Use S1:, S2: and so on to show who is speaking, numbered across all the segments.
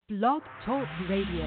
S1: Blog Talk Radio.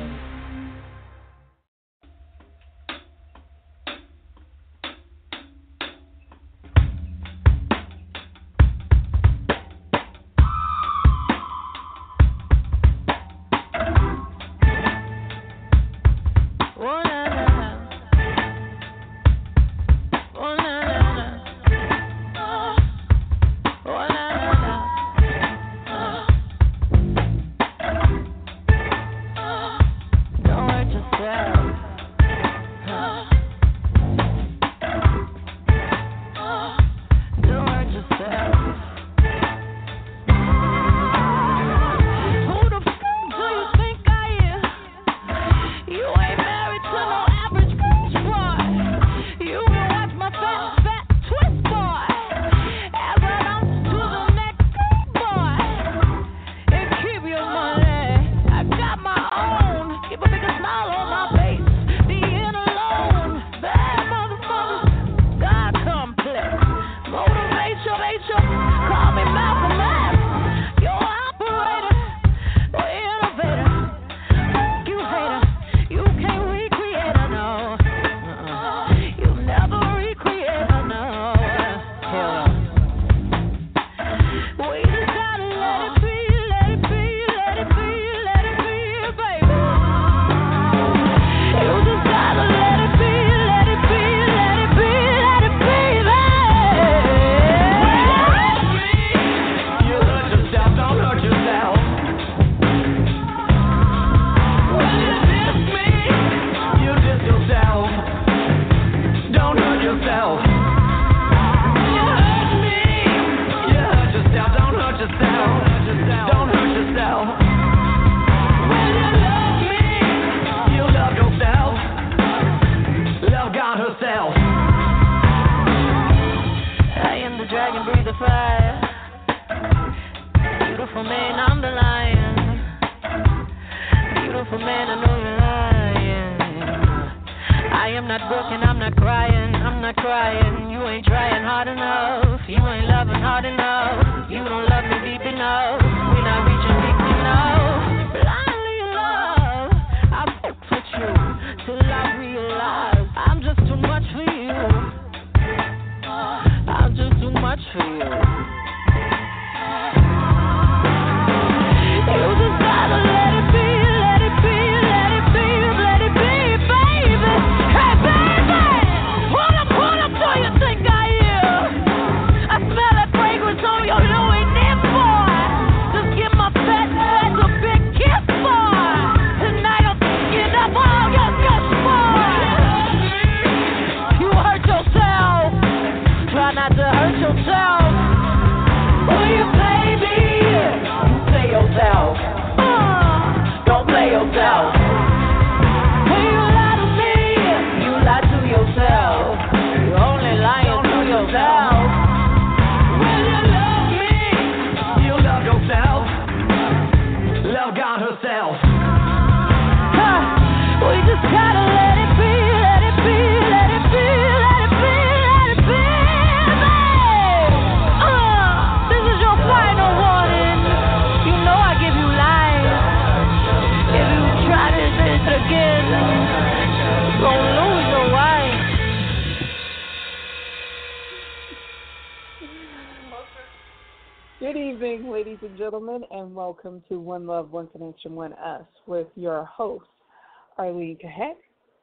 S2: Gentlemen, and welcome to One Love, One Connection, One Us with your host, Arlene Cahet,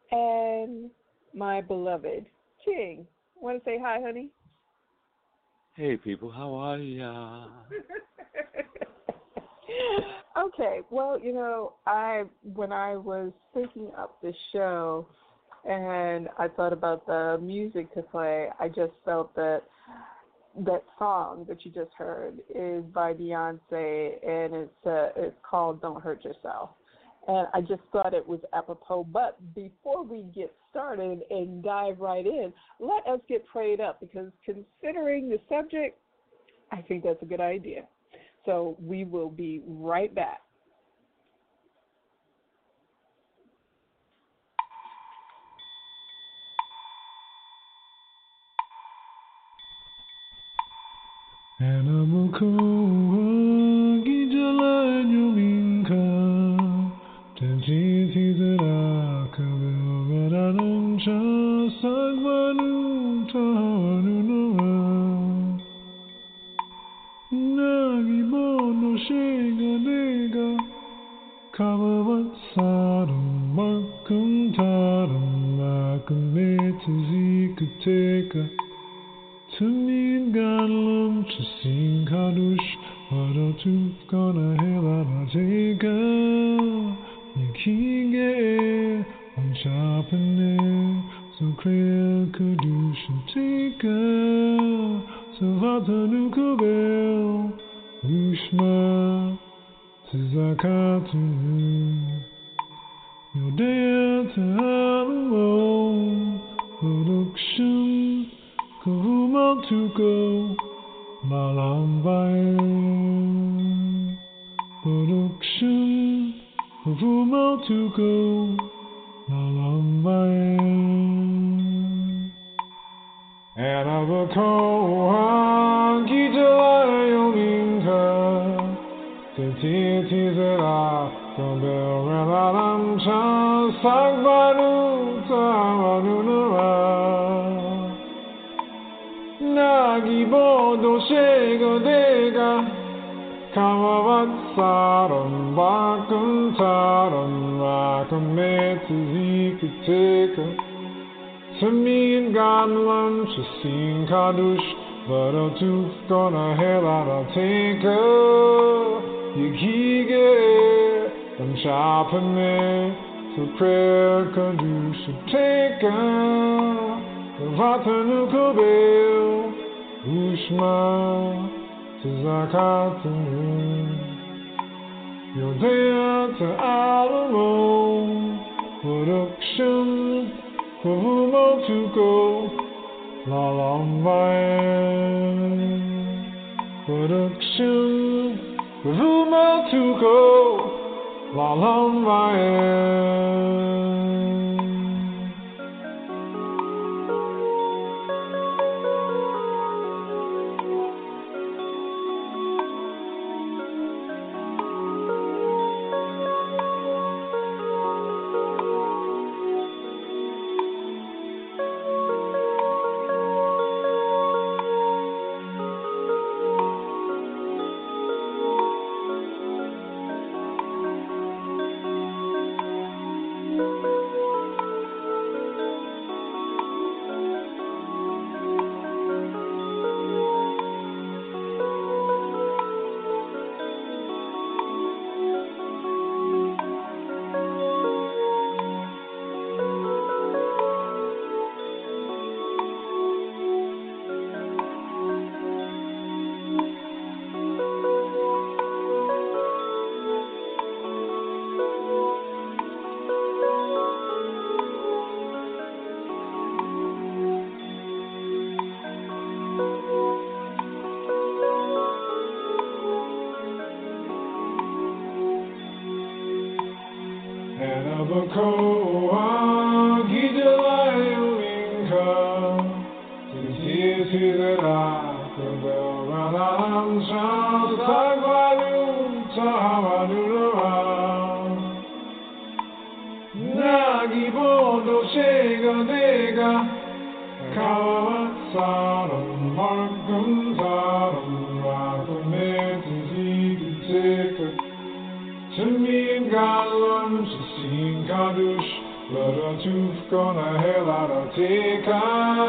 S2: and my beloved King. Want to say hi, honey?
S3: Hey, people, how are ya?
S2: Okay, well, you know, when I was thinking up the show and I thought about the music to play, I just felt that song that you just heard is by Beyonce, and it's called Don't Hurt Yourself. And I just thought it was apropos. But before we get started and dive right in, let us get prayed up, because considering the subject, I think that's a good idea. So we will be right back.
S4: Anamuko Gijala Yuminka
S1: Kavavatsaram Markuntaram Akametazikateka Tamin Ganlam Chasin Kadush Varatu Gana Helarateka Nikige Anchapane Sukriya Kadushateka Savatanu Kubel Ushma Tizakatu Yodea Ta'alamo Production Kavumatuko Malambaye Production Kavumatuko Malambaye Anavakoha Gijalayominka Titizera Kaberalam Sagbanu Tamanunara Nagibodo Shegadega Kavavatsaram Bakuntaram Akametazikateka Tamin Ganlam Chasin Kadush Varatuf Gona Helarateka Yikige Anchapane Sukriya Kadushateka Vatanu Kubel Ushma Tizakatu Yodea Ta'alamo Production Kavumatuko Lalambaye Production Kavumatuko Lalambaye Anavakoha Gijalayominka Titizera Kaberalam Sagbanu Tamanunara Nagibodo Shegadega Kavavatsaram Markuntaram Akametazikateka Tamin Ganlam Chasin Kadush Varatuf Gona Helarateka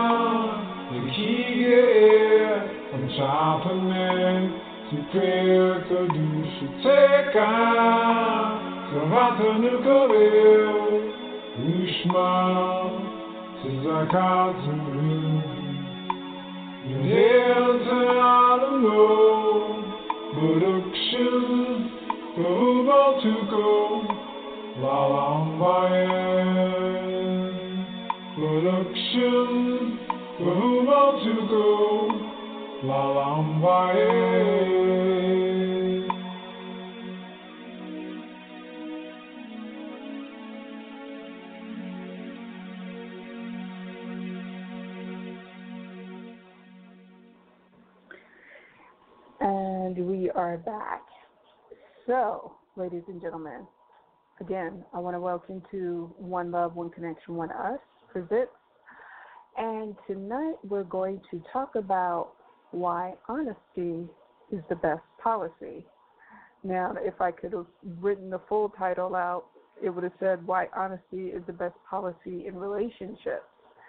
S1: Yikige Anchapane Sukriya Kadushateka Savatanu Kubel Ushma Tizakatu Yodea Ta'alamo Production Kavumatuko Lalambaye Production Kavumatuko Lalambaye
S2: And we are back. So, ladies and gentlemen, again, I want to welcome to One Love, One Connection, One Us presents. And tonight we're going to talk about why honesty is the best policy. Now, if I could have written the full title out, it would have said Why Honesty is the Best Policy in Relationships.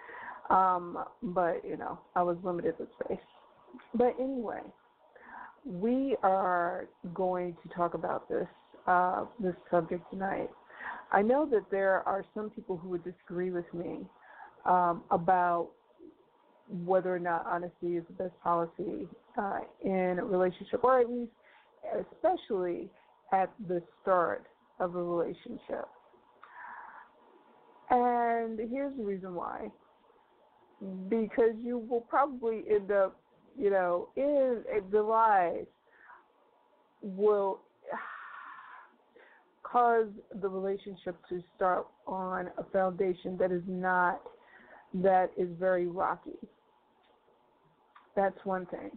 S2: But, I was limited with space. But anyway, we are going to talk about this subject tonight. I know that there are some people who would disagree with me about whether or not honesty is the best policy in a relationship, or at least especially at the start of a relationship. And here's the reason why. Because you will probably end up, the lies will cause the relationship to start on a foundation that is very rocky. That's one thing.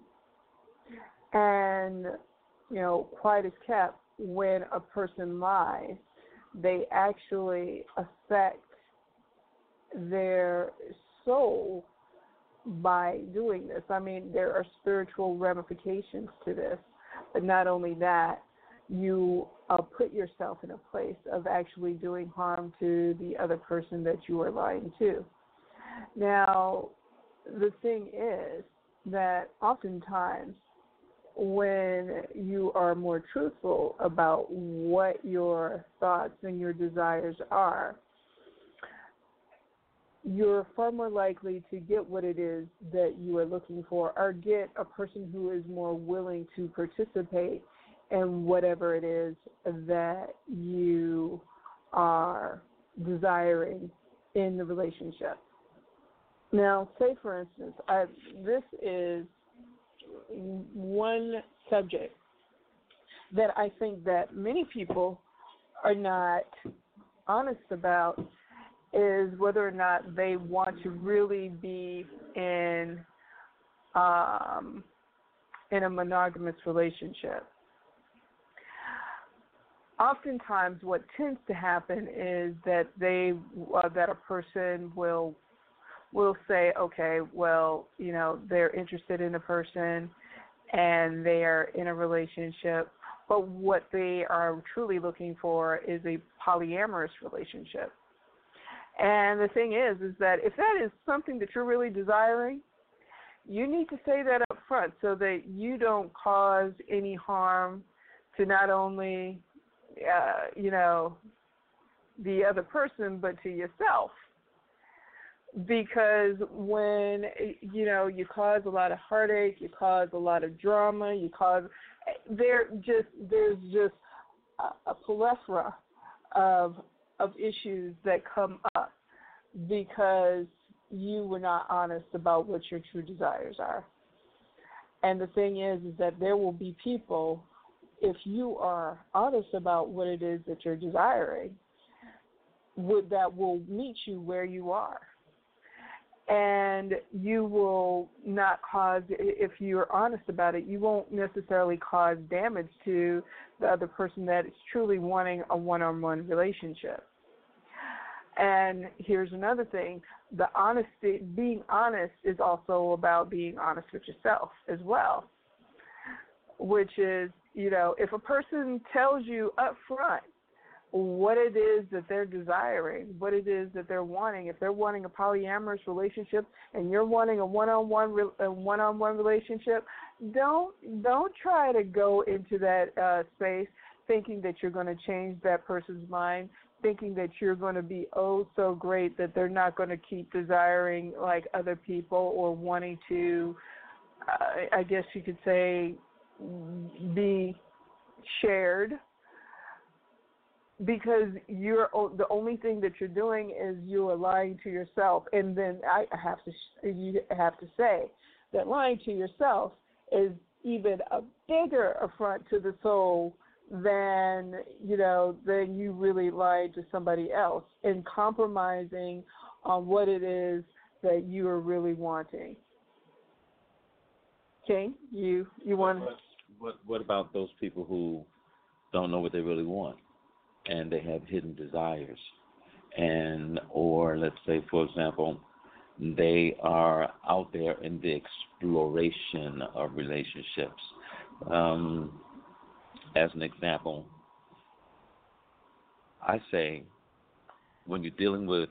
S2: And, quiet as kept, when a person lies, they actually affect their soul by doing this. I mean, there are spiritual ramifications to this, but not only that, you put yourself in a place of actually doing harm to the other person that you are lying to. Now, the thing is that oftentimes when you are more truthful about what your thoughts and your desires are, you're far more likely to get what it is that you are looking for, or get a person who is more willing to participate in whatever it is that you are desiring in the relationship. Now, say for instance, this is one subject that I think that many people are not honest about, is whether or not they want to really be in a monogamous relationship. Oftentimes, what tends to happen is that that a person will say, okay, well, they're interested in a person and they are in a relationship, but what they are truly looking for is a polyamorous relationship. And the thing is that if that is something that you're really desiring, you need to say that up front so that you don't cause any harm to not only, the other person, but to yourself. Because when, you cause a lot of heartache, you cause a lot of drama, there's just a plethora of issues that come up because you were not honest about what your true desires are. And the thing is that there will be people, if you are honest about what it is that you're desiring, that will meet you where you are. And you will not cause, if you're honest about it, you won't necessarily cause damage to the other person that is truly wanting a one-on-one relationship. And here's another thing. Being honest is also about being honest with yourself as well, which is, if a person tells you up front what it is that they're desiring, what it is that they're wanting. If they're wanting a polyamorous relationship and you're wanting a one-on-one relationship, don't try to go into that space thinking that you're going to change that person's mind, thinking that you're going to be so great that they're not going to keep desiring like other people or wanting to, I guess you could say, be shared. Because the only thing that you're doing is you are lying to yourself. And then you have to say that lying to yourself is even a bigger affront to the soul than you really lied to somebody else and compromising on what it is that you are really wanting. King, you want?
S3: What about those people who don't know what they really want? And they have hidden desires, or let's say, for example, they are out there in the exploration of relationships. as an example, I say when you're dealing with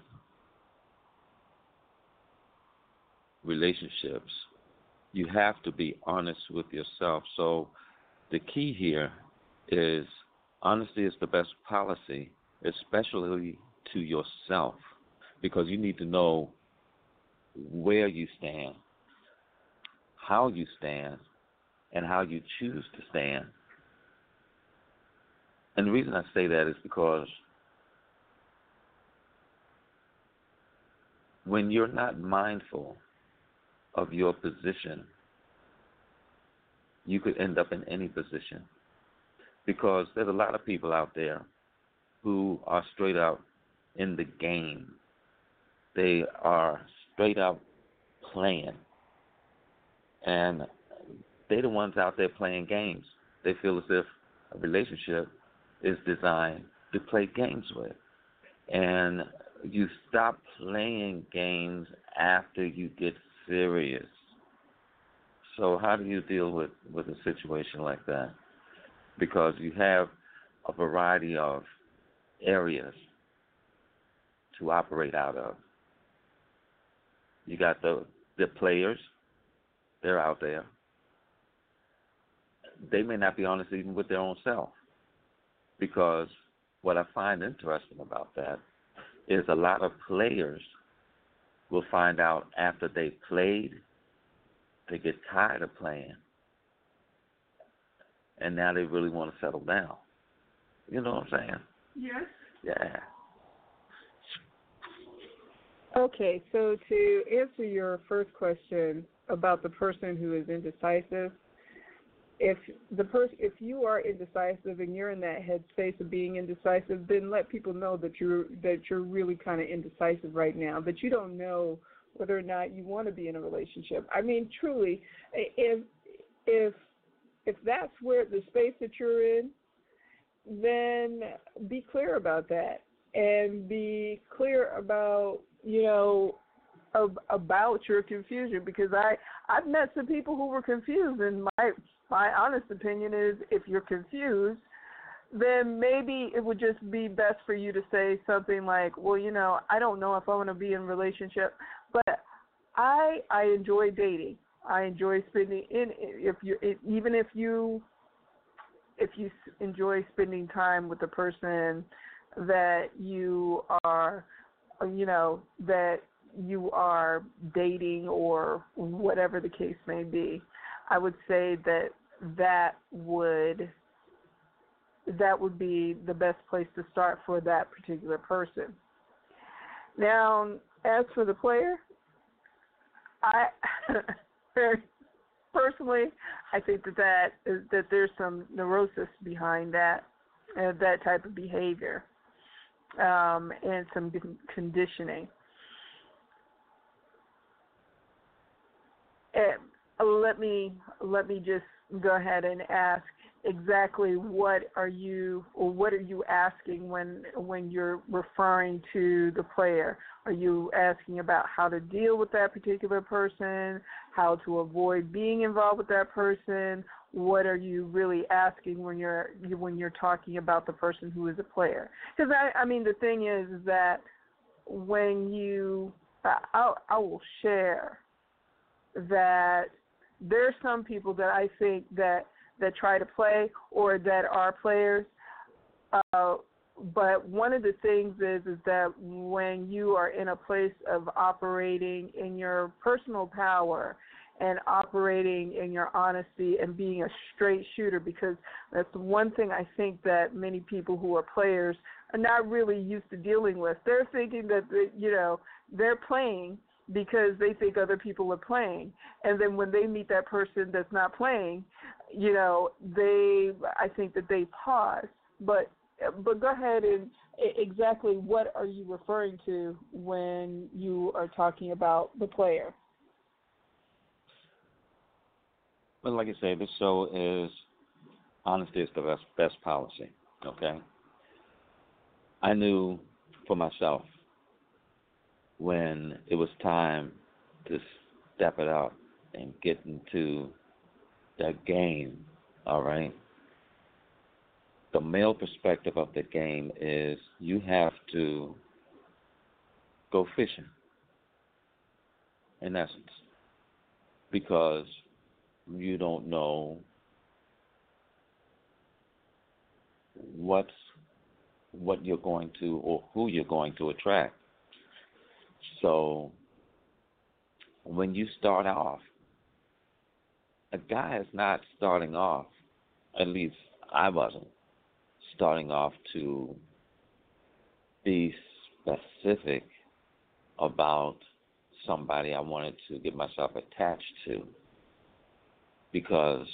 S3: relationships, you have to be honest with yourself. So the key here is honesty is the best policy, especially to yourself, because you need to know where you stand, how you stand, and how you choose to stand. And the reason I say that is because when you're not mindful of your position, you could end up in any position. Because there's a lot of people out there who are straight out in the game. They are straight out playing. And they're the ones out there playing games. They feel as if a relationship is designed to play games with. And you stop playing games after you get serious. So how do you deal with a situation like that? Because you have a variety of areas to operate out of. You got the players, they're out there. They may not be honest even with their own self. Because what I find interesting about that is a lot of players will find out after they played, they get tired of playing. And now they really want to settle down. You know what I'm saying?
S2: Yes.
S3: Yeah.
S2: Okay, so to answer your first question about the person who is indecisive, if you are indecisive and you're in that headspace of being indecisive, then let people know that you're really kind of indecisive right now, that you don't know whether or not you want to be in a relationship. I mean, truly, if that's where the space that you're in, then be clear about that and be clear about, about your confusion, because I've met some people who were confused, and my honest opinion is if you're confused, then maybe it would just be best for you to say something like, well, I don't know if I want to be in a relationship, but I enjoy dating. I enjoy spending if you enjoy spending time with the person that you are, that you are dating or whatever the case may be, I would say that would be the best place to start for that particular person. Now, as for the player, I personally, I think that there's some neurosis behind that type of behavior, and some conditioning. Let me just go ahead and ask exactly what are you asking when you're referring to the player? Are you asking about how to deal with that particular person, how to avoid being involved with that person? What are you really asking when you're talking about the person who is a player? Because I mean the thing is that when I will share that there's some people that I think that try to play or that are players, but one of the things is that when you are in a place of operating in your personal power and operating in your honesty and being a straight shooter, because that's the one thing I think that many people who are players are not really used to dealing with. They're thinking that they're playing because they think other people are playing, and then when they meet that person that's not playing, I think that they pause. But go ahead and exactly what are you referring to when you are talking about the player?
S3: Well, like I say, this show is honesty is the best policy. Okay. I knew for myself when it was time to step it up and get into that game, all right, the male perspective of the game is you have to go fishing, in essence, because you don't know what you're going to or who you're going to attract. So when you start off, a guy is not starting off, at least I wasn't, starting off to be specific about somebody I wanted to get myself attached to, because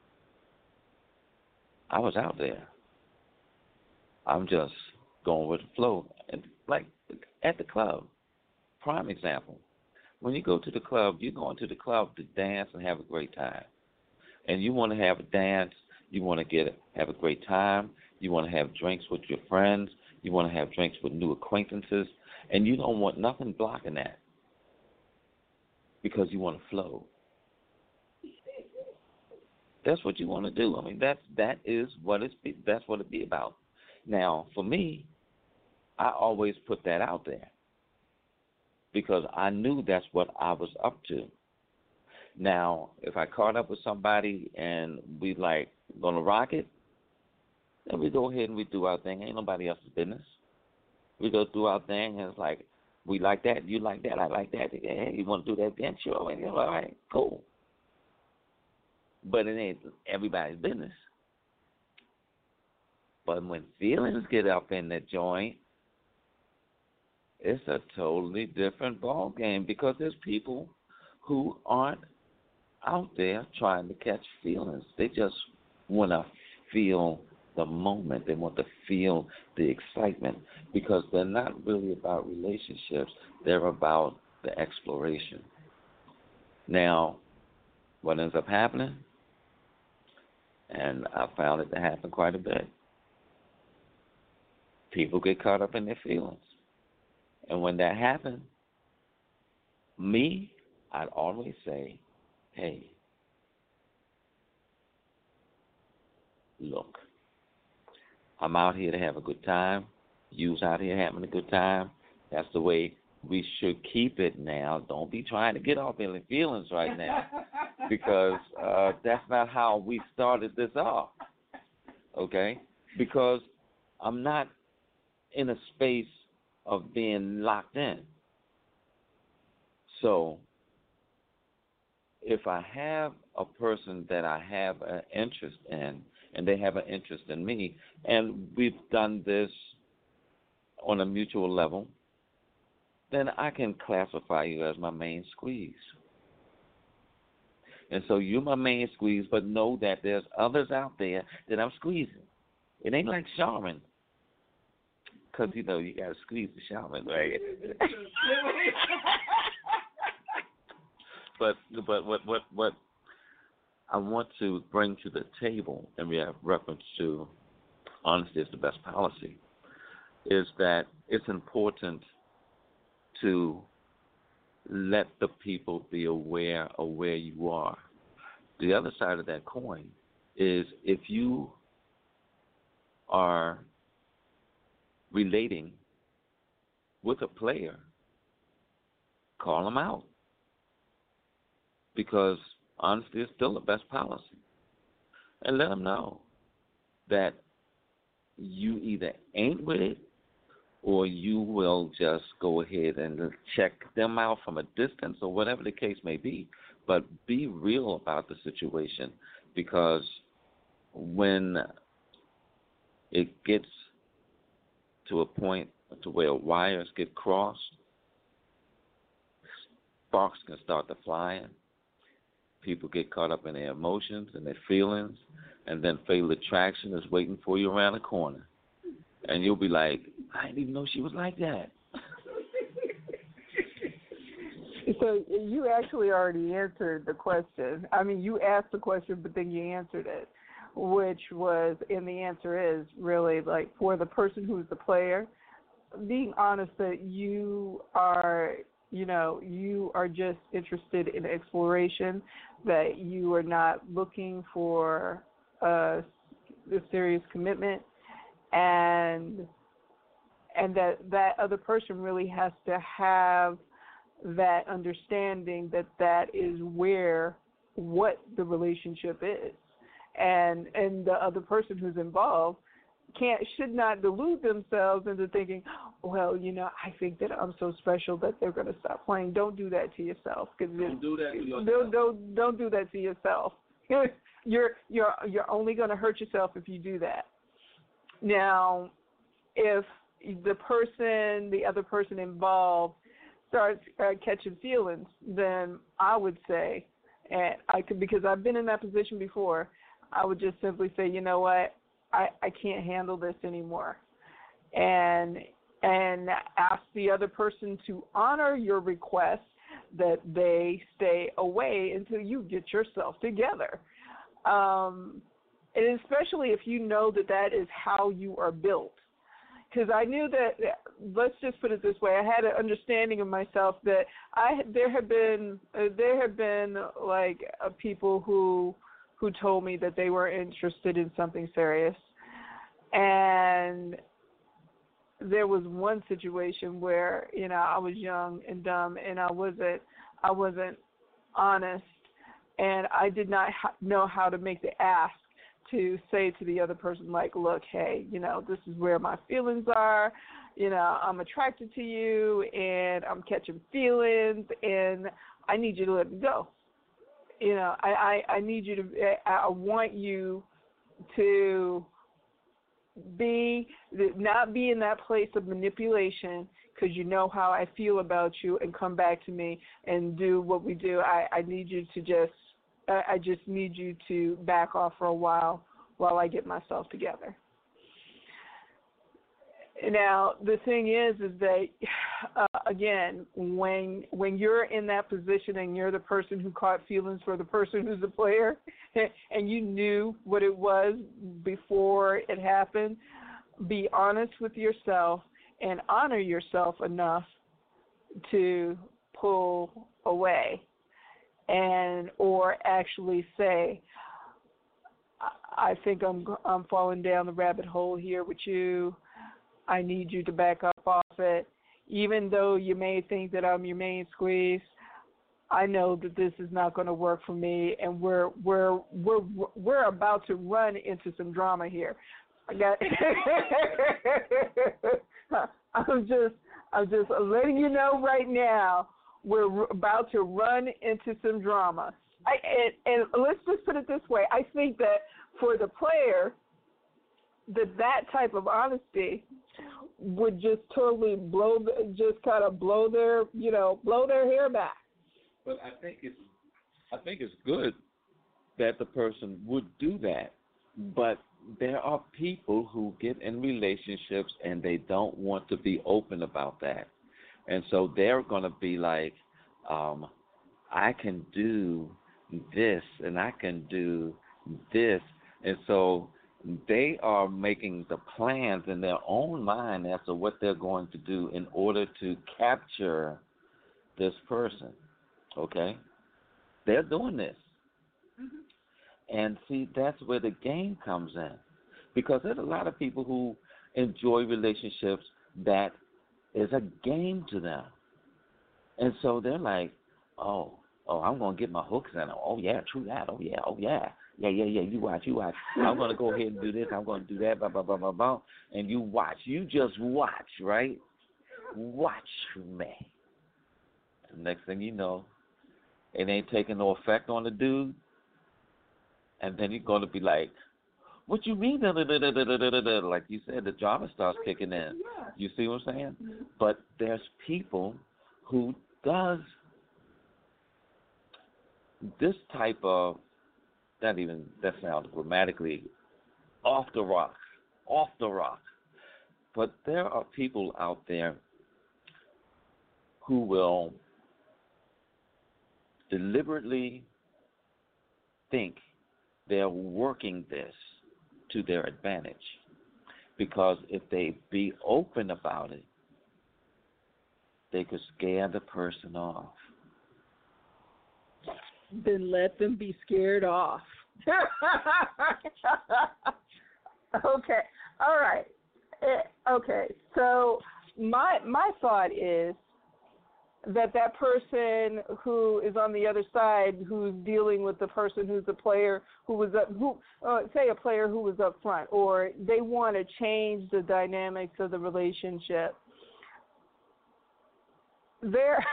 S3: I was out there. I'm just going with the flow. And like at the club, prime example. When you go to the club, you're going to the club to dance and have a great time. And you want to have a dance, you want to have a great time, you want to have drinks with your friends, you want to have drinks with new acquaintances, and you don't want nothing blocking that because you want to flow. That's what you want to do. I mean, that is what that's what it be about. Now, for me, I always put that out there because I knew that's what I was up to. Now, if I caught up with somebody and we like gonna rock it, then we go ahead and we do our thing. Ain't nobody else's business. We go through our thing and it's like, we like that, you like that, I like that. Hey, you want to do that then? Sure. And you're like, all right, cool. But it ain't everybody's business. But when feelings get up in the joint, it's a totally different ball game because there's people who aren't out there trying to catch feelings. They just want to feel the moment. They want to feel the excitement because they're not really about relationships. They're about the exploration. Now, what ends up happening, and I found it to happen quite a bit, people get caught up in their feelings. And when that happens, I'd always say, hey, look, I'm out here to have a good time. You's out here having a good time. That's the way we should keep it now. Don't be trying to get off in the feelings right now because that's not how we started this off, okay? Because I'm not in a space of being locked in. So if I have a person that I have an interest in and they have an interest in me, and we've done this on a mutual level, then I can classify you as my main squeeze. And so you're my main squeeze, but know that there's others out there that I'm squeezing. It ain't like Charmin, because, you know, you got to squeeze the Charmin, right? But what I want to bring to the table, and we have reference to honesty is the best policy, is that it's important to let the people be aware of where you are. The other side of that coin is if you are relating with a player, call them out. Because honesty is still the best policy. And let them know that you either ain't with it or you will just go ahead and check them out from a distance or whatever the case may be. But be real about the situation because when it gets to a point to where wires get crossed, sparks can start to flying. People get caught up in their emotions and their feelings, and then fatal attraction is waiting for you around the corner. And you'll be like, I didn't even know she was like that.
S2: So you actually already answered the question. I mean, you asked the question, but then you answered it, which was, and the answer is really like for the person who's the player, being honest that you are, you know, you are just interested in exploration, that you are not looking for the serious commitment, and that other person really has to have that understanding that is what the relationship is, and the other person who's involved should not delude themselves into thinking, well, I think that I'm so special that they're going to stop playing. Don't do that to yourself.
S3: Don't do that to yourself.
S2: Don't do that to yourself. You're only going to hurt yourself if you do that. Now, if the other person involved starts catching feelings, then I would say, and because I've been in that position before, I would just simply say, you know what, I can't handle this anymore, and ask the other person to honor your request that they stay away until you get yourself together. And especially if you know that is how you are built. Because I knew that, let's just put it this way, I had an understanding of myself that there have been like people who told me that they were interested in something serious, and there was one situation where I was young and dumb, and I wasn't honest, and I did not know how to make the ask to say to the other person, like, look, hey, this is where my feelings are, I'm attracted to you, and I'm catching feelings, and I need you to let me go. I need you to, I want you to not be in that place of manipulation, because you know how I feel about you, and come back to me and do what we do. I need you to I just need you to back off for a while I get myself together. Now, the thing is that, again, when you're in that position and you're the person who caught feelings for the person who's the player, and you knew what it was before it happened, be honest with yourself and honor yourself enough to pull away, or actually say, I think I'm falling down the rabbit hole here with you. I need you to back up off it. Even though you may think that I'm your main squeeze, I know that this is not going to work for me, and we're about to run into some drama here. I'm just letting you know right now, we're about to run into some drama. And let's just put it this way. I think that for the player, that type of honesty would just totally blow their hair back.
S3: But I think it's good that the person would do that. But there are people who get in relationships and they don't want to be open about that. And so they're going to be like, I can do this and I can do this. And so they are making the plans in their own mind as to what they're going to do in order to capture this person. Okay? They're doing this. Mm-hmm. And see, that's where the game comes in. Because there's a lot of people who enjoy relationships that is a game to them. And so they're like, oh, I'm going to get my hooks in. Oh, yeah, true that. Oh, yeah. Yeah, you watch. I'm going to go ahead and do this. I'm going to do that, blah, blah, blah, blah, blah. And you watch. You just watch, right? Watch me. And next thing you know, it ain't taking no effect on the dude. And then you're going to be like, what you mean? Like you said, the drama starts kicking in. You see what I'm saying? Mm-hmm. But there's people who does this type of, that sounds grammatically off the rock. But there are people out there who will deliberately think they're working this to their advantage. Because if they be open about it, they could scare the person off.
S2: Then let them be scared off. Okay. All right. Okay. So my thought is that person who is on the other side, who's dealing with the person who's a player who was up, say a player who was up front, or they want to change the dynamics of the relationship. There.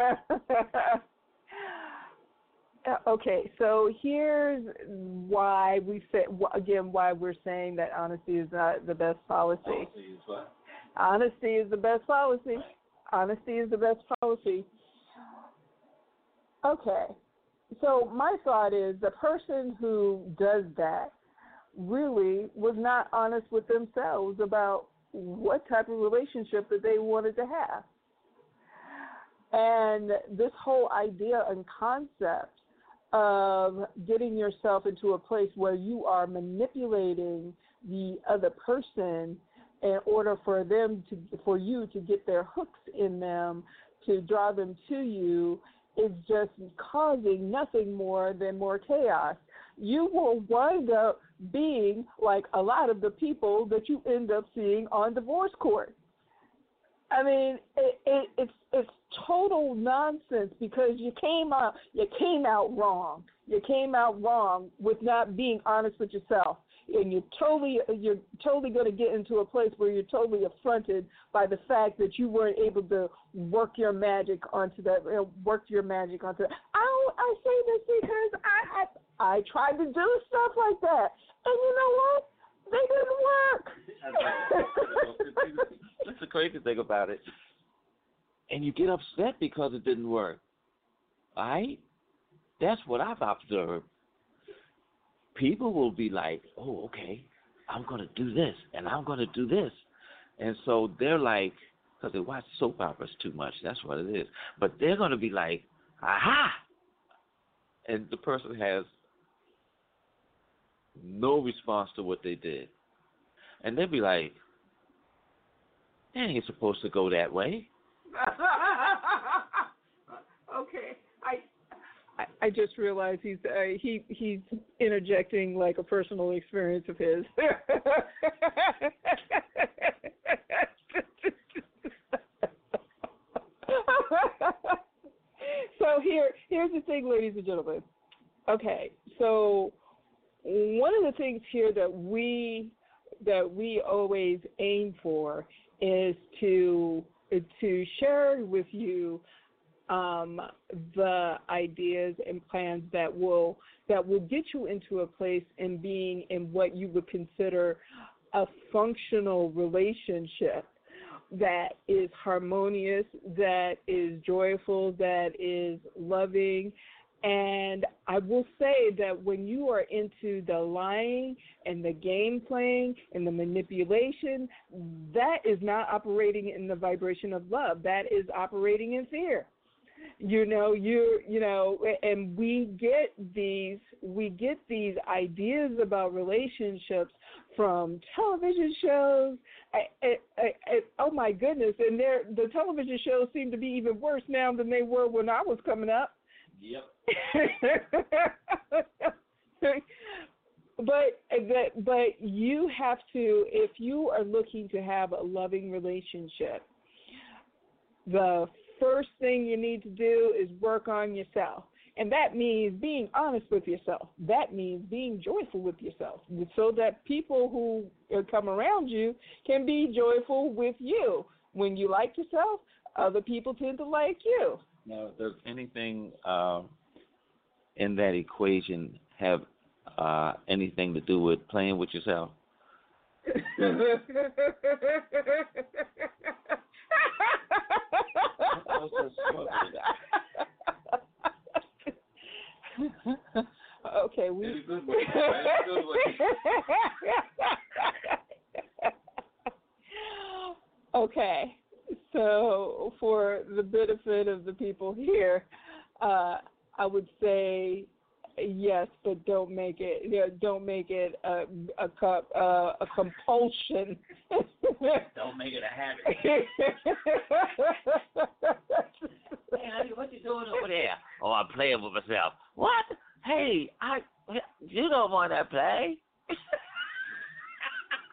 S2: Okay, so here's why we say again why we're saying that honesty is not the best policy.
S3: Honesty is what?
S2: Honesty is the best policy. Honesty is the best policy. Okay, so my thought is the person who does that really was not honest with themselves about what type of relationship that they wanted to have. And this whole idea and concept of getting yourself into a place where you are manipulating the other person in order for you to get their hooks in them, to draw them to you, is just causing nothing more than more chaos. You will wind up being like a lot of the people that you end up seeing on divorce court. I mean, it's total nonsense because you came out wrong. You came out wrong with not being honest with yourself, and you're totally going to get into a place where you're totally affronted by the fact that you weren't able to work your magic onto that. I say this because I tried to do stuff like that, and you know what? They didn't work.
S3: That's the crazy thing about it. And you get upset because it didn't work. All right? That's what I've observed. People will be like, oh, okay, I'm going to do this, and I'm going to do this. And so they're like, because they watch soap operas too much, that's what it is. But they're going to be like, aha! And the person has no response to what they did. And they'll be like, it ain't supposed to go that way.
S2: Okay, I just realized he's interjecting like a personal experience of his. So here's the thing, ladies and gentlemen. Okay, so one of the things here that we always aim for is to share with you the ideas and plans that will get you into a place in being in what you would consider a functional relationship that is harmonious, that is joyful, that is loving. And I will say that when you are into the lying and the game playing and the manipulation, that is not operating in the vibration of love. That is operating in fear. And we get these ideas about relationships from television shows. Oh my goodness! And the television shows seem to be even worse now than they were when I was coming up.
S3: Yep.
S2: But you have to, if you are looking to have a loving relationship, the first thing you need to do is work on yourself. And that means being honest with yourself. That means being joyful with yourself so that people who come around you can be joyful with you. When you like yourself, other people tend to like you.
S3: Now, does anything in that equation have anything to do with playing with yourself?
S2: Okay, Okay, so for the benefit of the people here, I would say yes, but don't make it a compulsion.
S3: Don't make it a habit. Hey, honey, what you doing over there? Oh, I'm playing with myself. What? Hey, you don't want to play.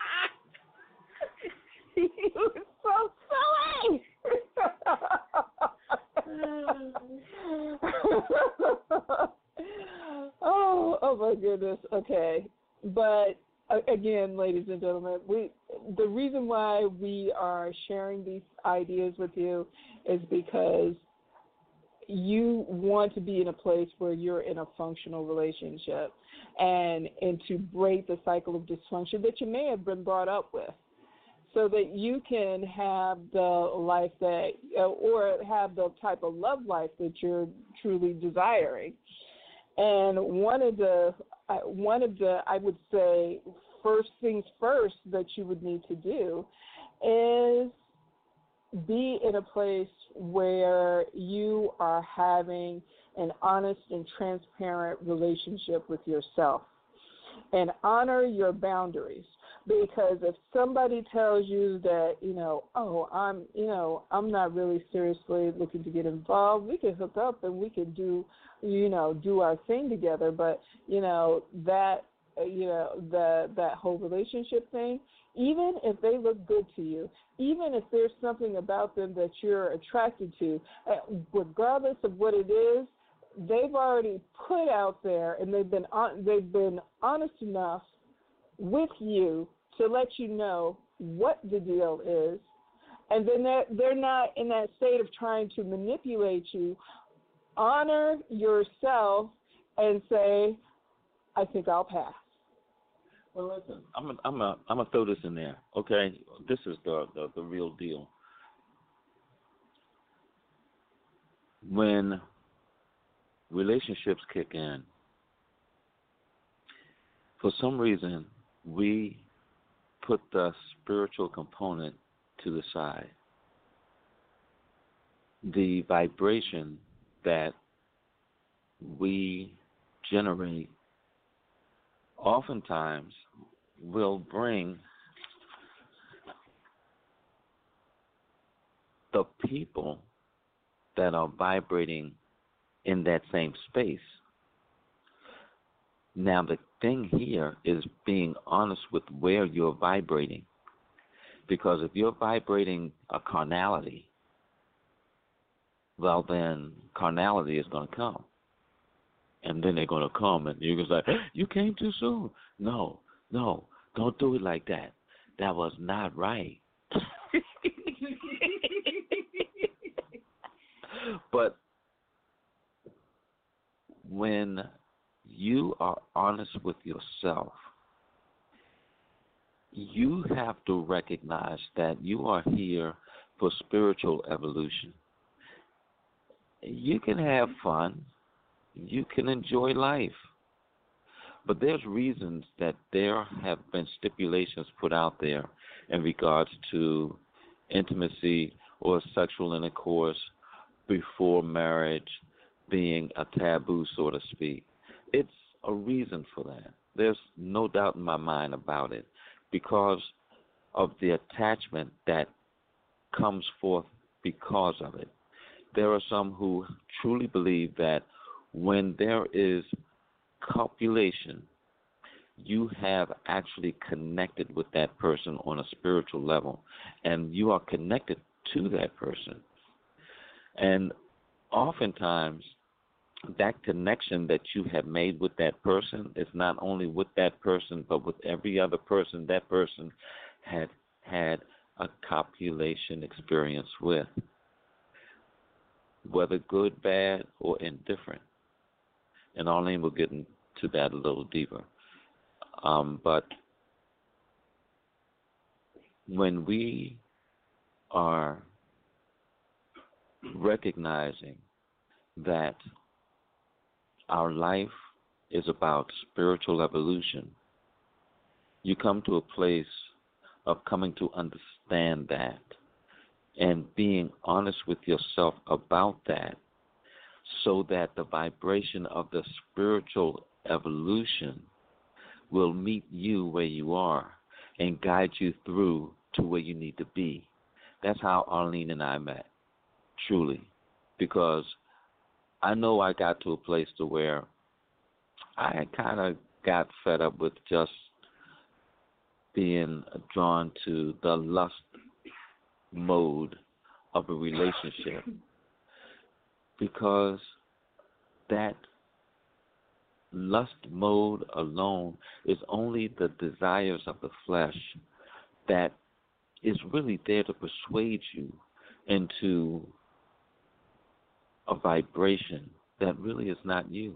S2: You were so silly. oh my goodness. Okay, but again, ladies and gentlemen, the reason why we are sharing these ideas with you is because you want to be in a place where you're in a functional relationship and to break the cycle of dysfunction that you may have been brought up with, so that you can have the life that, or have the type of love life that you're truly desiring. And one of the, I would say, first things first that you would need to do is be in a place where you are having an honest and transparent relationship with yourself, and honor your boundaries. Because if somebody tells you that, I'm not really seriously looking to get involved, we can hook up and we can do our thing together. But, that whole relationship thing, even if they look good to you, even if there's something about them that you're attracted to, regardless of what it is, they've already put out there, and they've been honest enough with you to let you know what the deal is, and then they're not in that state of trying to manipulate you. Honor yourself and say, I think I'll pass.
S3: Well, listen, I'm gonna throw this in there, okay? This is the real deal. When relationships kick in, for some reason, we put the spiritual component to the side. The vibration that we generate oftentimes will bring the people that are vibrating in that same space. Now, the thing here is being honest with where you're vibrating. Because if you're vibrating a carnality, well, then carnality is going to come. And then they're going to come, and you're going to say, you came too soon. No, don't do it like that. That was not right. But when you are honest with yourself, you have to recognize that you are here for spiritual evolution. You can have fun. You can enjoy life. But there's reasons that there have been stipulations put out there in regards to intimacy or sexual intercourse before marriage being a taboo, so to speak. It's a reason for that. There's no doubt in my mind about it, because of the attachment that comes forth because of it. There are some who truly believe that when there is copulation, you have actually connected with that person on a spiritual level, and you are connected to that person. And oftentimes, that connection that you have made with that person is not only with that person, but with every other person that person had had a copulation experience with, whether good, bad, or indifferent. And Arlene will get into that a little deeper. But when we are recognizing that our life is about spiritual evolution, you come to a place of coming to understand that and being honest with yourself about that, so that the vibration of the spiritual evolution will meet you where you are and guide you through to where you need to be. That's how Arlene and I met, truly, because I know I got to a place to where I kind of got fed up with just being drawn to the lust mode of a relationship, because that lust mode alone is only the desires of the flesh that is really there to persuade you into a vibration that really is not you.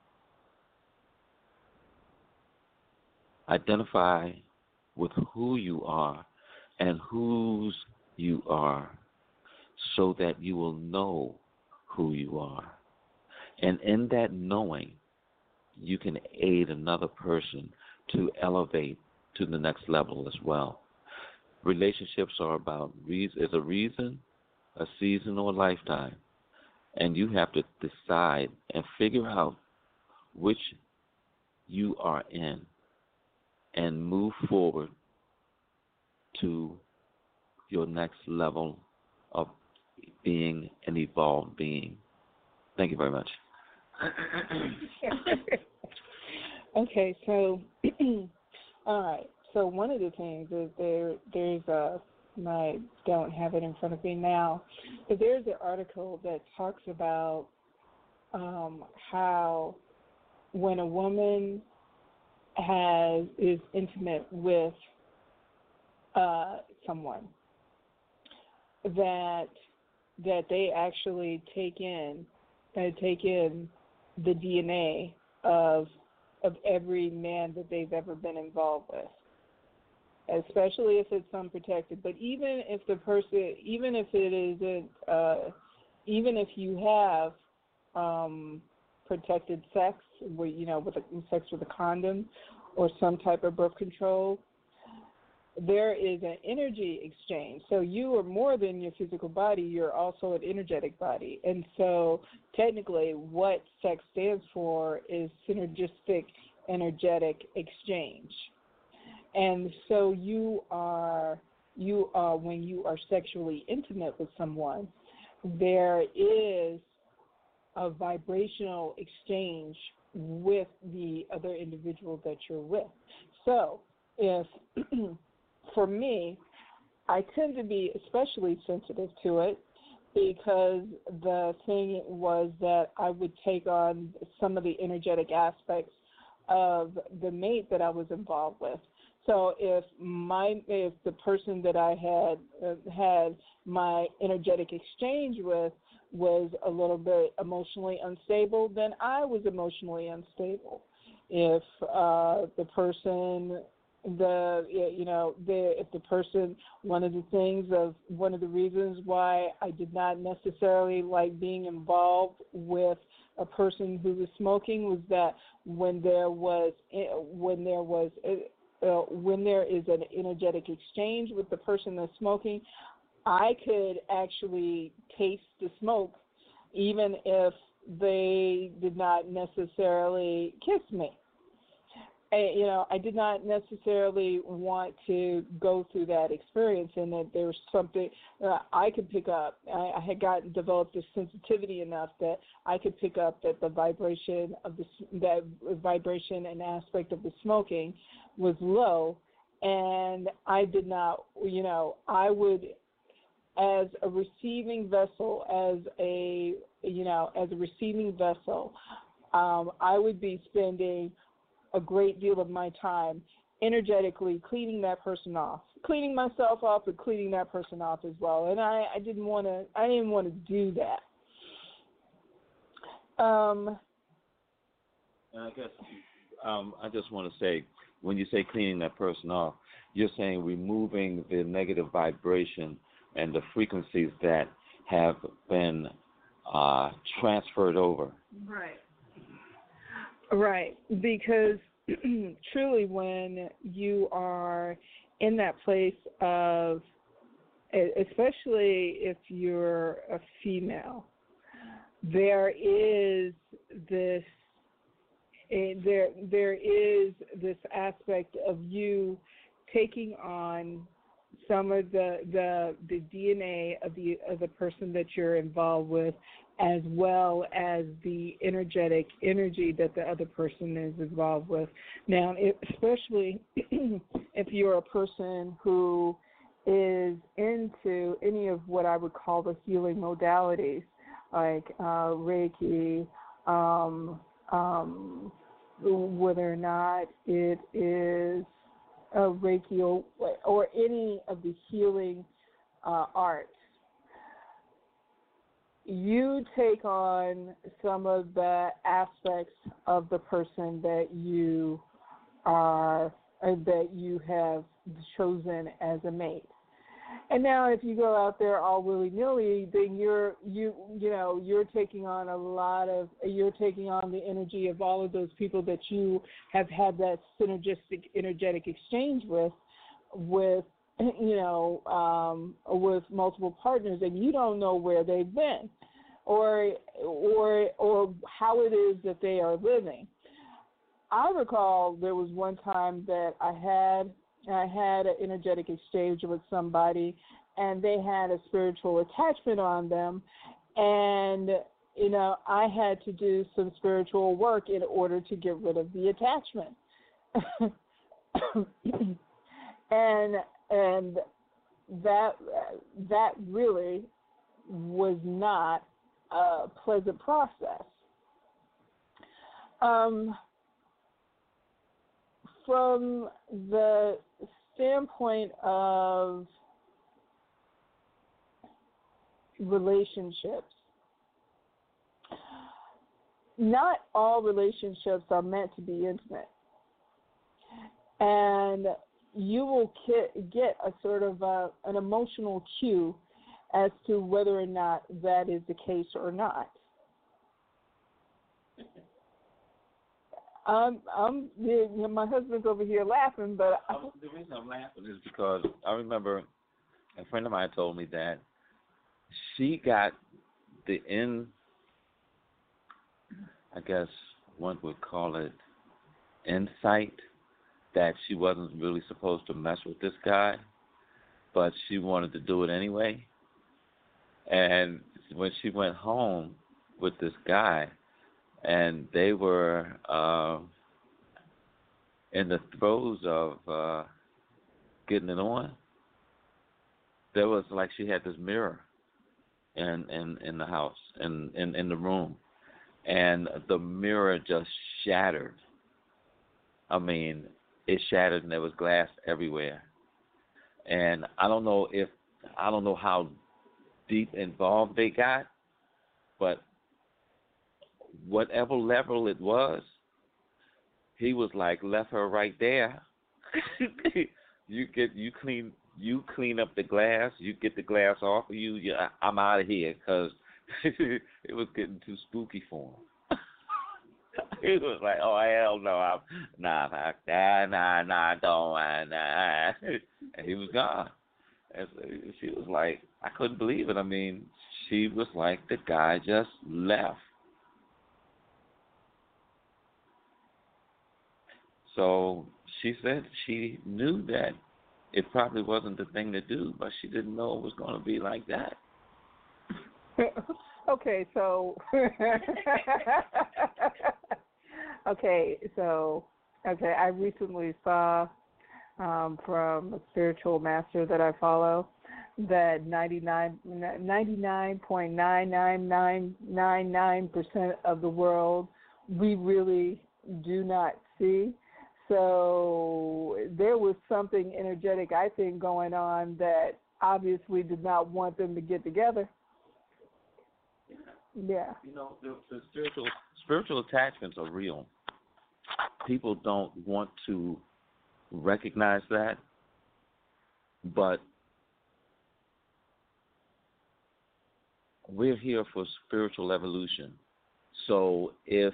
S3: Identify with who you are and whose you are so that you will know who you are. And in that knowing, you can aid another person to elevate to the next level as well. Relationships are about a reason, a season, or a lifetime. And you have to decide and figure out which you are in and move forward to your next level of being an evolved being. Thank you very much.
S2: Okay, so all right. So one of the things is there's I don't have it in front of me now, but there's an article that talks about how when a woman is intimate with someone, that they actually take in the DNA of every man that they've ever been involved with, especially if it's unprotected. But even if you have protected sex, with sex with a condom or some type of birth control, there is an energy exchange. So you are more than your physical body, you're also an energetic body. And so technically what sex stands for is synergistic energetic exchange. And so you are when you are sexually intimate with someone, there is a vibrational exchange with the other individual that you're with. So if for me, I tend to be especially sensitive to it, because the thing was that I would take on some of the energetic aspects of the mate that I was involved with. So if the person that I had my energetic exchange with was a little bit emotionally unstable, then I was emotionally unstable. If the person one of the reasons why I did not necessarily like being involved with a person who was smoking was that when there is an energetic exchange with the person that's smoking, I could actually taste the smoke even if they did not necessarily kiss me. I did not necessarily want to go through that experience, and that there was something I could pick up. I had developed this sensitivity enough that I could pick up that the vibration and aspect of the smoking was low, and I did not. I would, as a receiving vessel, I would be spending a great deal of my time energetically cleaning that person off, cleaning myself off, but cleaning that person off as well. And I didn't want to do that.
S3: And I guess I just want to say, when you say cleaning that person off, you're saying removing the negative vibration and the frequencies that have been transferred over.
S2: Right, because truly when you are in that place of, especially if you're a female, there is this aspect of you taking on some of the DNA of the person that you're involved with, as well as the energetic energy that the other person is involved with. Now, especially if you're a person who is is into any of what I would call the healing modalities, like Reiki, whether or not it is Reiki or any of the healing arts, you take on some of the aspects of the person that you have chosen as a mate. And now, if you go out there all willy-nilly, then you're taking on you're taking on the energy of all of those people that you have had that synergistic, energetic exchange with multiple partners, and you don't know where they've been, or how it is that they are living. I recall there was one time that I had an energetic exchange with somebody, and they had a spiritual attachment on them, and I had to do some spiritual work in order to get rid of the attachment. and that really was not a pleasant process. From the standpoint of relationships, not all relationships are meant to be intimate. And you will get a sort of an emotional cue as to whether or not that is the case or not. My husband's over here laughing, but
S3: the reason I'm laughing is because I remember a friend of mine told me that she got I guess one would call it insight that she wasn't really supposed to mess with this guy, but she wanted to do it anyway. And when she went home with this guy, and they were in the throes of getting it on, there was like she had this mirror in the house, in the room, and the mirror just shattered. I mean, it shattered, and there was glass everywhere. And I don't know how deep involved they got, but whatever level it was, he was like, left her right there. you clean up the glass, you get the glass off of you. Yeah, I'm out of here, because it was getting too spooky for him. He was like, oh hell no, nah, don't, nah. And he was gone. And so she was like, I couldn't believe it. I mean, she was like, the guy just left. So she said she knew that it probably wasn't the thing to do, but she didn't know it was going to be like that.
S2: Okay, so I recently saw from a spiritual master that I follow that 99.99999% of the world we really do not see. So there was something energetic, I think, going on that obviously did not want them to get together. Yeah.
S3: The spiritual attachments are real. People don't want to recognize that, but we're here for spiritual evolution. So if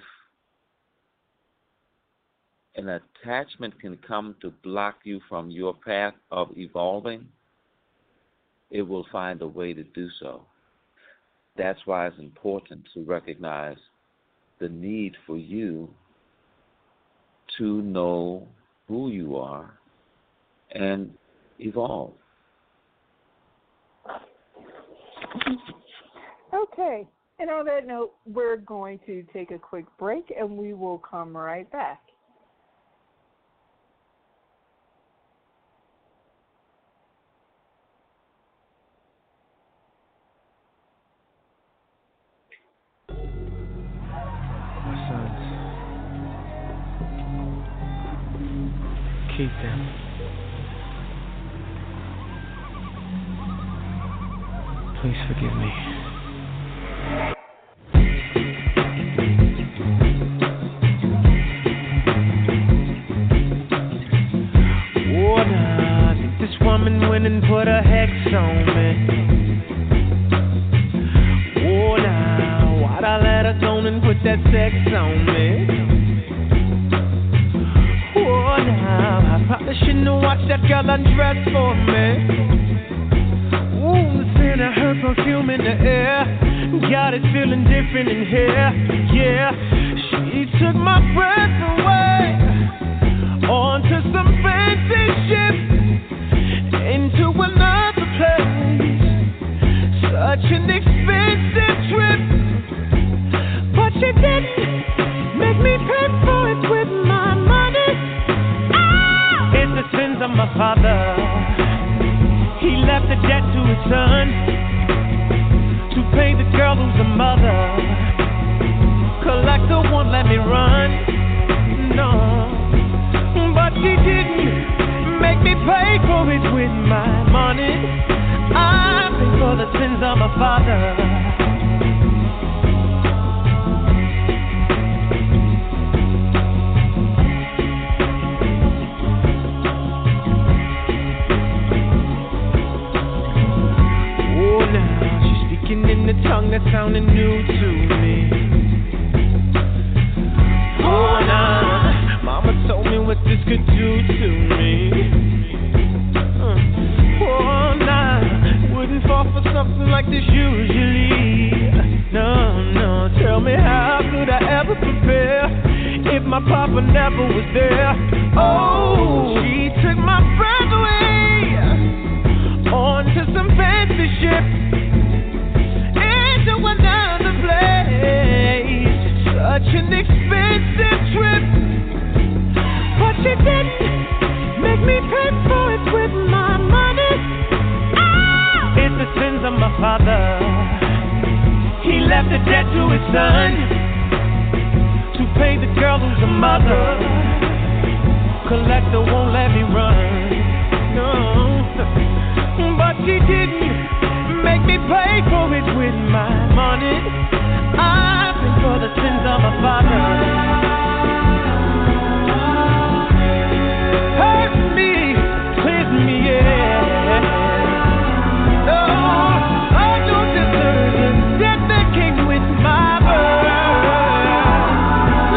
S3: an attachment can come to block you from your path of evolving, it will find a way to do so. That's why it's important to recognize the need for you to know who you are and evolve.
S2: Okay. And on that note, we're going to take a quick break, and we will come right back.
S4: keep them. Please forgive me. Oh, nah, I think this woman went and put a hex on me. Oh, nah, why'd I let her go and put that sex on me? Oh, nah, I probably shouldn't have watched that girl undress for me. Ooh, the scent of her perfume in the air got it feeling different in here, yeah. She took my breath away onto some fancy ship into another place. Such an expensive trip, but she didn't make me pay for it with my money. Ah! It's the sins of my father. He left a debt to his son to pay the girl who's a mother. Collector won't let me run, no. But she didn't make me pay for it with my money. I pay for the sins of my father. In the tongue that sounded new to me. Oh, nah, mama told me what this could do to me. Oh, nah, wouldn't fall for something like this usually. No, no, tell me how could I ever prepare if my papa never was there? Oh, she took my breath away onto some fancy ship. Another place, such an expensive trip, but she didn't make me pay for it with my money. Ah! It's the sins of my father. He left a debt to his son to pay the girl who's a mother. Collector won't let me run, no, but she didn't make me pay for it with my money. I pay for the sins of my father. Hurt me, twist me, yeah. Oh, I don't deserve the debt that came with my birth.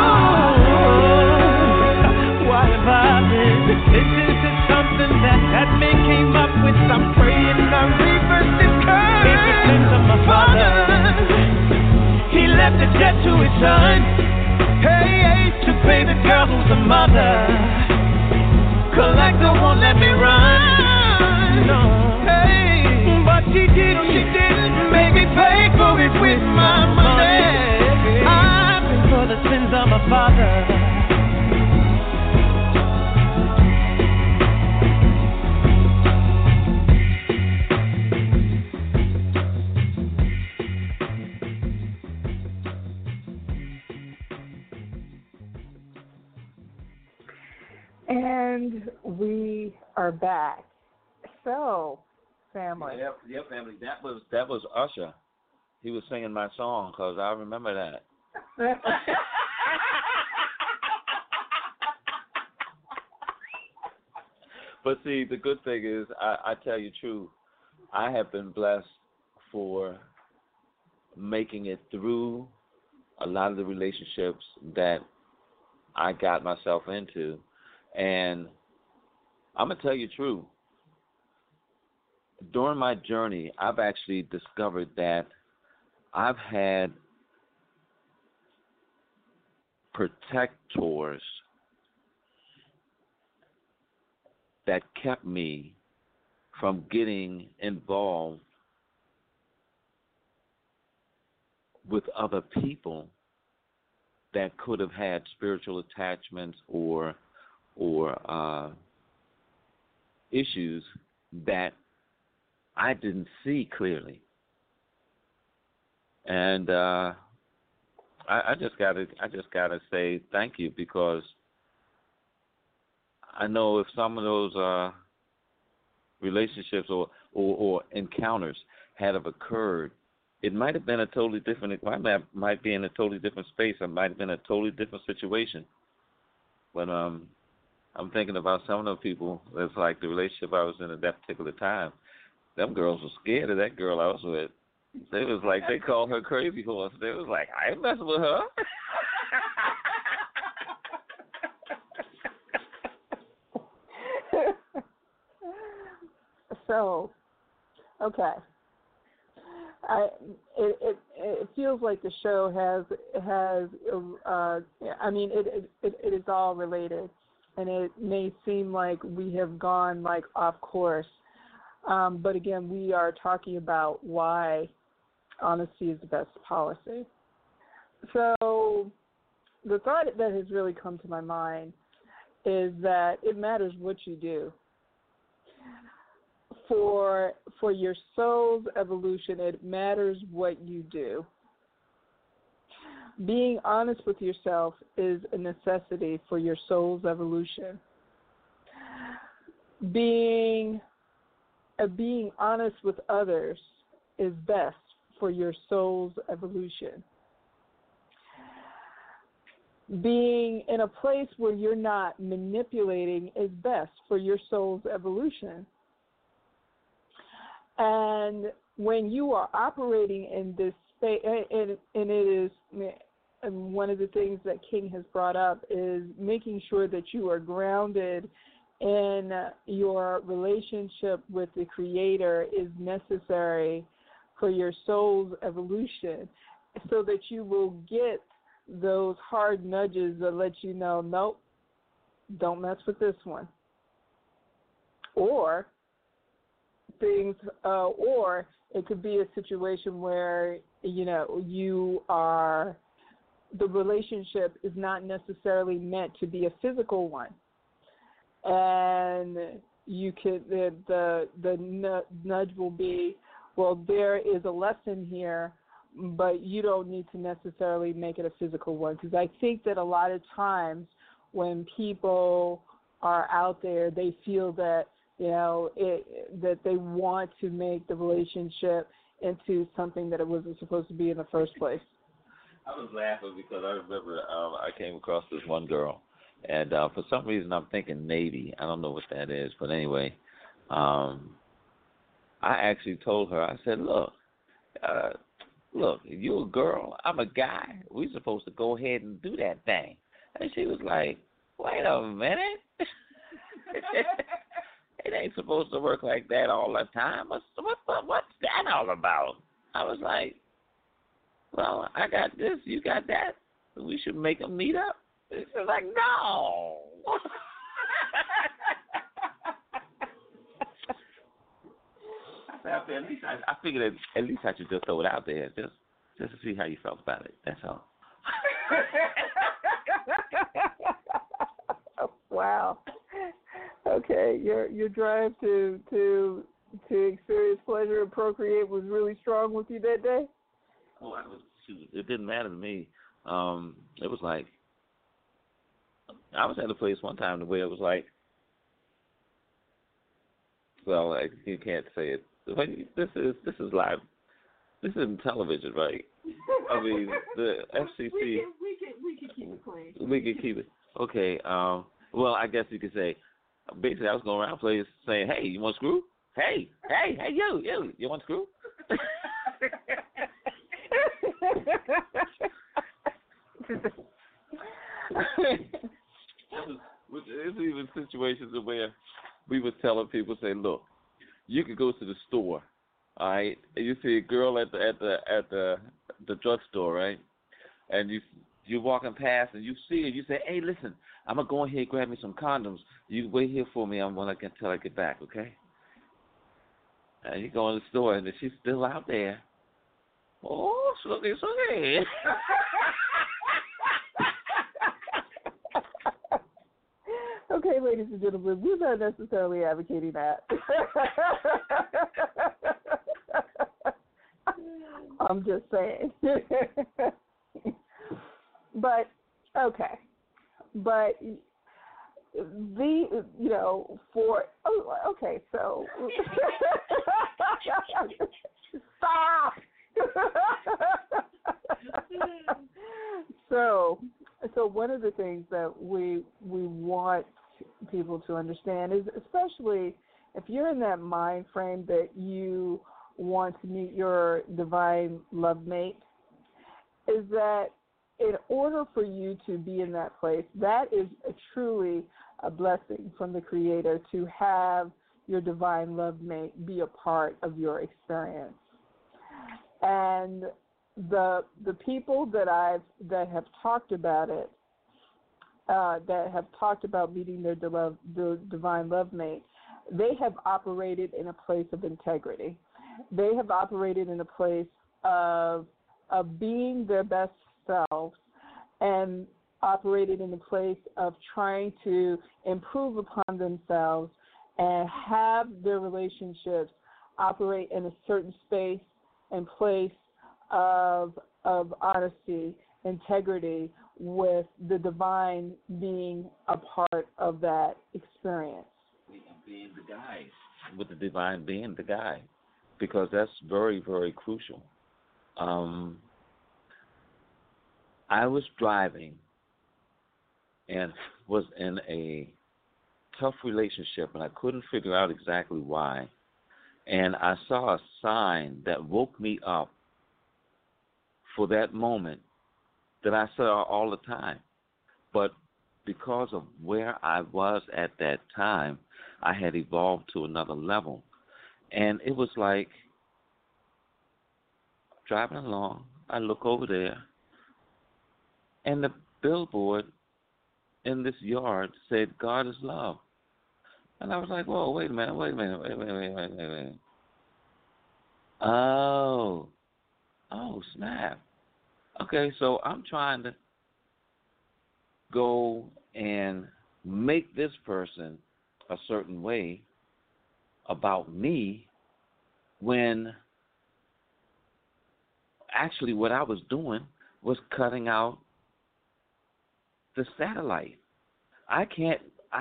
S4: Oh, why have I been? This is something that man came up with. I'm praying I reverse this curse. It's the sins of my father. He left a debt to his son. Hey, to pay the girl who's a mother. Collector won't let me run. No, hey, but she didn't make me pay for it with my money. I pay for the sins of my father.
S2: And we are back. So, family.
S3: Yep, family. That was Usher. He was singing my song because I remember that. But see, the good thing is, I tell you true, I have been blessed for making it through a lot of the relationships that I got myself into. And I'm going to tell you true. During my journey, I've actually discovered that I've had protectors that kept me from getting involved with other people that could have had spiritual attachments or issues that I didn't see clearly. And I just gotta say thank you, because I know if some of those relationships or encounters had have occurred, it might have been a totally different. It might be in a totally different space. It might have been a totally different situation. But I'm thinking about some of those people. It's like the relationship I was in at that particular time. Them girls were scared of that girl I was with. They was like, they called her Crazy Horse. They was like, I ain't messing with her.
S2: So, okay. It feels like the show has I mean it is all related, and it may seem like we have gone like off course, but again we are talking about why honesty is the best policy. So the thought that has really come to my mind is that it matters what you do. For your soul's evolution, it matters what you do. Being honest with yourself is a necessity for your soul's evolution. Being honest with others is best for your soul's evolution. Being in a place where you're not manipulating is best for your soul's evolution. And when you are operating in this space, and it is one of the things that King has brought up is making sure that you are grounded in your relationship with the Creator is necessary for your soul's evolution, so that you will get those hard nudges that let you know, nope, don't mess with this one. Or things, or it could be a situation where, the relationship is not necessarily meant to be a physical one. And you could, the nudge will be, well, there is a lesson here, but you don't need to necessarily make it a physical one. Because I think that a lot of times when people are out there, they feel that, that they want to make the relationship into something that it wasn't supposed to be in the first place.
S3: I was laughing because I remember I came across this one girl, and for some reason I'm thinking Navy. I don't know what that is, but anyway, I actually told her, I said, look, you're a girl, I'm a guy. We're supposed to go ahead and do that thing. And she was like, wait a minute. It ain't supposed to work like that all the time. What's that all about? I was like, well, I got this, you got that. We should make them meet up. She was like, no. I figured at least I should just throw it out there, just to see how you felt about it. That's all.
S2: Wow. Okay, your drive to experience pleasure and procreate was really strong with you that day?
S3: Oh, it didn't matter to me. It was like, I was at a place one time where it was like, well, you can't say it. This is live. This isn't television, right? I mean, the FCC.
S2: We can keep it clean.
S3: We can keep it. Okay. Well, I guess you could say, basically, I was going around places saying, "Hey, you want a screw? Hey, you want a screw?" There's even situations where we were telling people, say, look, you could go to the store, all right, and you see a girl at the drugstore, right, and you're walking past and you see her, you say, hey, listen, I'm gonna go in here and grab me some condoms. You wait here for me. I'm gonna until I get back, okay? And you go in the store and she's still out there. Oh, slooky.
S2: Okay, ladies and gentlemen, we're not necessarily advocating that. I'm just saying. But, okay. But okay, so stop. So one of the things that we want people to understand is, especially if you're in that mind frame that you want to meet your divine love mate, is that in order for you to be in that place, that is truly a blessing from the Creator to have your divine love mate be a part of your experience. And the people that have talked about it, that have talked about meeting their divine love mate, they have operated in a place of integrity. They have operated in a place of being their best selves and operated in a place of trying to improve upon themselves and have their relationships operate in a certain space and place of honesty, integrity, with the divine being a part of that experience.
S3: Being the guide. With the divine being the guide, because that's very, very crucial. I was driving and was in a tough relationship, and I couldn't figure out exactly why. And I saw a sign that woke me up for that moment that I saw all the time. But because of where I was at that time, I had evolved to another level. And it was like driving along, I look over there, and the billboard in this yard said, "God is love." And I was like, whoa, wait a minute. Oh, snap. Okay, so I'm trying to go and make this person a certain way about me, when actually what I was doing was cutting out the satellite. I can't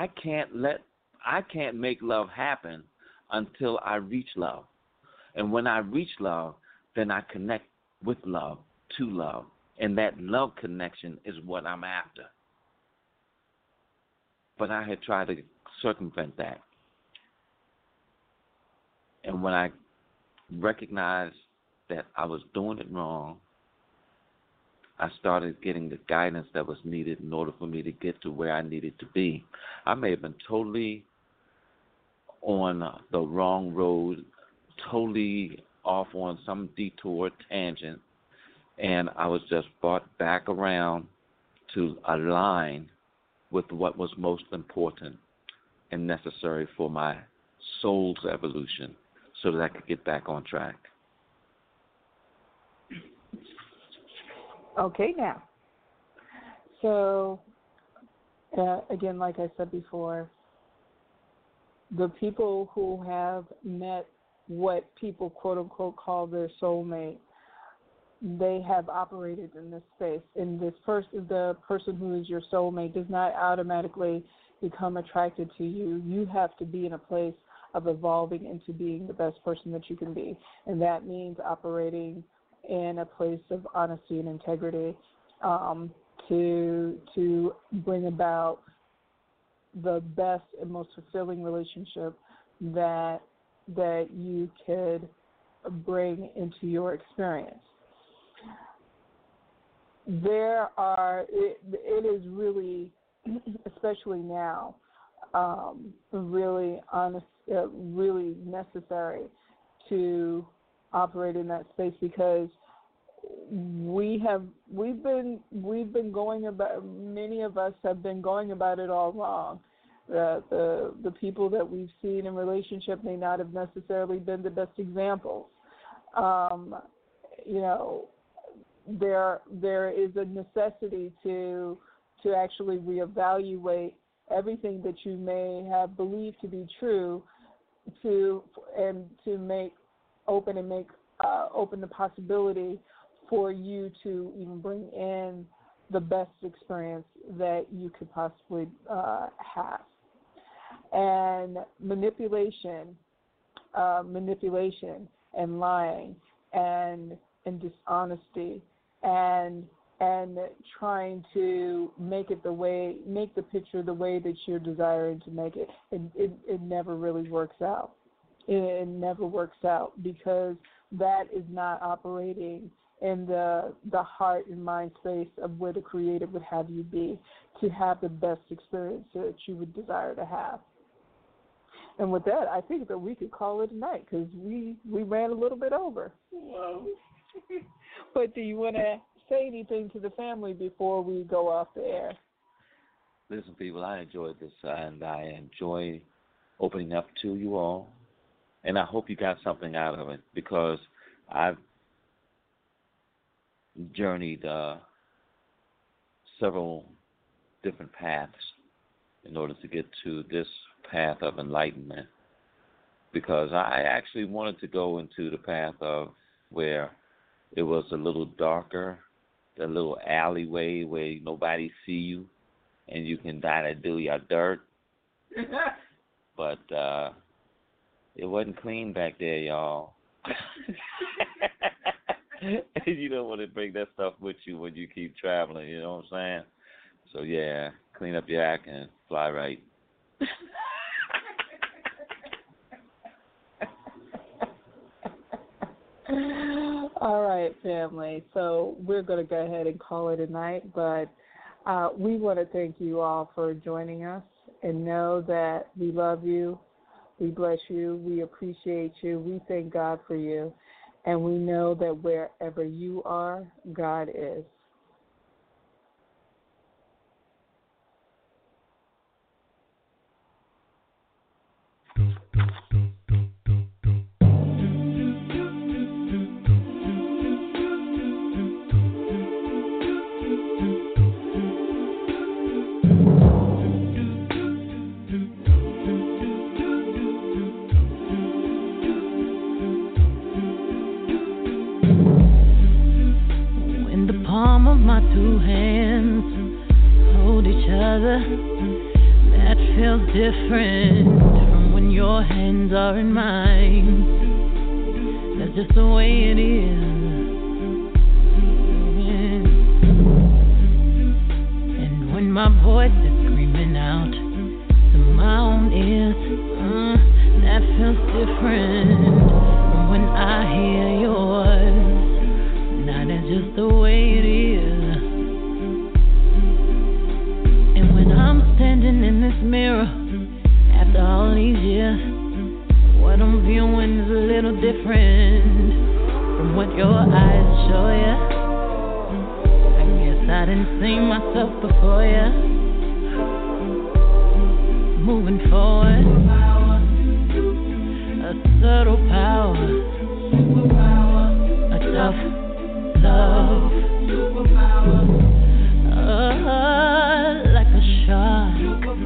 S3: make love happen until I reach love. And when I reach love, then I connect with love, to love. And that love connection is what I'm after. But I had tried to circumvent that. And when I recognized that I was doing it wrong, I started getting the guidance that was needed in order for me to get to where I needed to be. I may have been totally on the wrong road, totally off on some detour tangent, and I was just brought back around to align with what was most important and necessary for my soul's evolution so that I could get back on track.
S2: Okay, now. So, again, like I said before, the people who have met what people, quote unquote, call their soulmate, they have operated in this space. And the person who is your soulmate does not automatically become attracted to you. You have to be in a place of evolving into being the best person that you can be. And that means operating in a place of honesty and integrity, to bring about the best and most fulfilling relationship that you could bring into your experience. It is really, especially now, really necessary to operate in that space, because we've been going about, many of us have been going about it all wrong. The people that we've seen in relationship may not have necessarily been the best examples. There is a necessity to actually reevaluate everything that you may have believed to be true, to open the possibility for you to even bring in the best experience that you could possibly have. and manipulation and lying and dishonesty and trying to make the picture the way that you're desiring to make it. It never really works out. It never works out because that is not operating in the heart and mind space of where the Creator would have you be to have the best experience that you would desire to have. And with that, I think that we could call it a night because we ran a little bit over.
S5: Wow.
S2: But do you want to say anything to the family before we go off the air?
S3: Listen, people, I enjoyed this, and I enjoy opening up to you all. And I hope you got something out of it because I've journeyed several different paths in order to get to this path of enlightenment because I actually wanted to go into the path of where it was a little darker, the little alleyway where nobody see you and you can do your dirt. But it wasn't clean back there, y'all. You don't want to bring that stuff with you when you keep traveling, you know what I'm saying? So, yeah, clean up your act and fly right.
S2: All right, family. So we're going to go ahead and call it a night, but we want to thank you all for joining us and know that we love you, we bless you, we appreciate you, we thank God for you, and we know that wherever you are, God is.
S6: Different from when your hands are in mine. That's just the way it is. And when my voice is screaming out to my own ears, that feels different from when I hear yours. Now that's just the way it is. And when I'm standing in this mirror after all these years, what I'm viewing is a little different from what your eyes show ya. I guess I didn't see myself before ya. Moving forward, a subtle power, a tough love, like a shark.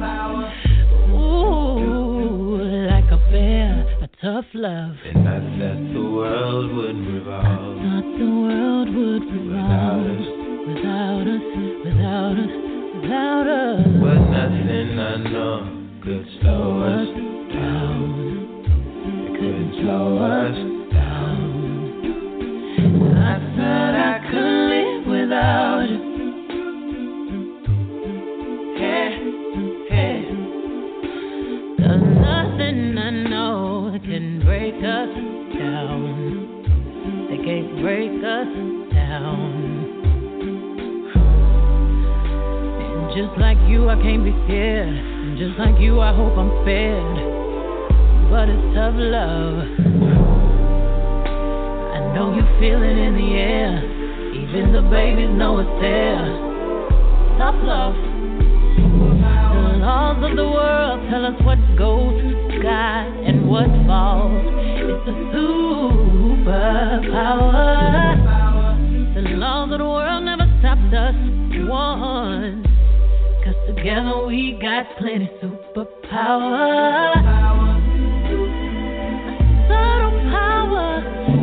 S6: Like a bear, a tough love.
S7: And I said the world would revolve.
S6: I thought the world would revolve without us, without us, without us.
S7: But nothing I know could slow us down. It couldn't slow us down.
S6: I thought I could live without you. Can break us down. They can't break us down. And just like you, I can't be scared. And just like you, I hope I'm spared. But it's tough love. I know you feel it in the air. Even the babies know it's there. Tough love. The laws of the world tell us what goes to the sky and what falls. It's a superpower. The laws of the world never stopped us once. 'Cause together we got plenty superpower. A subtle power.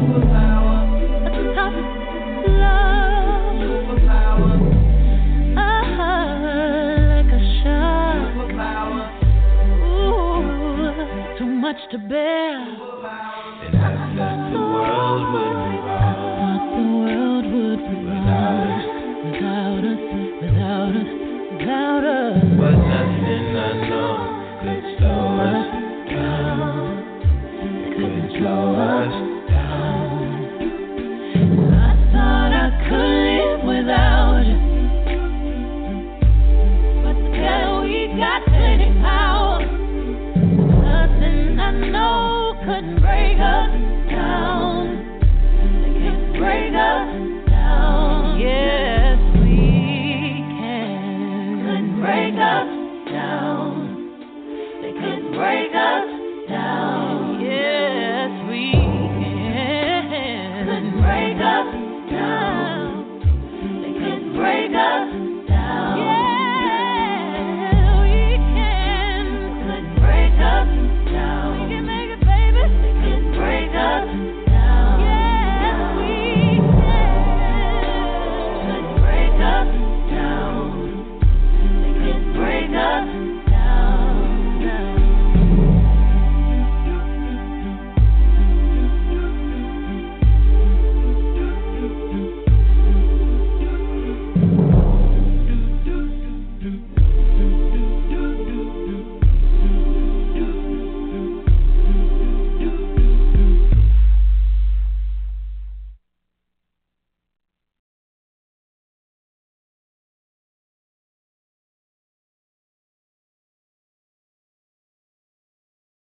S6: A tough love. Like a shark. Ooh. to bear.